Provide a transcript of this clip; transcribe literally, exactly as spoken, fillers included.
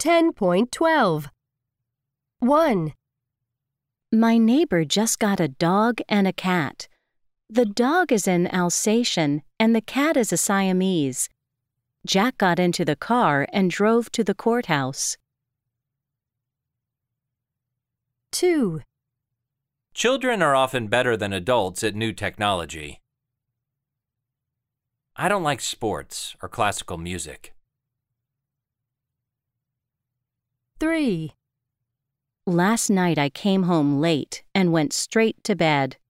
ten point twelve. one. My neighbor just got a dog and a cat. The dog is an Alsatian and the cat is a Siamese. Jack got into the car and drove to the courthouse. two. Children are often better than adults at new technology. I don't like sports or classical music. three. Last night I came home late and went straight to bed.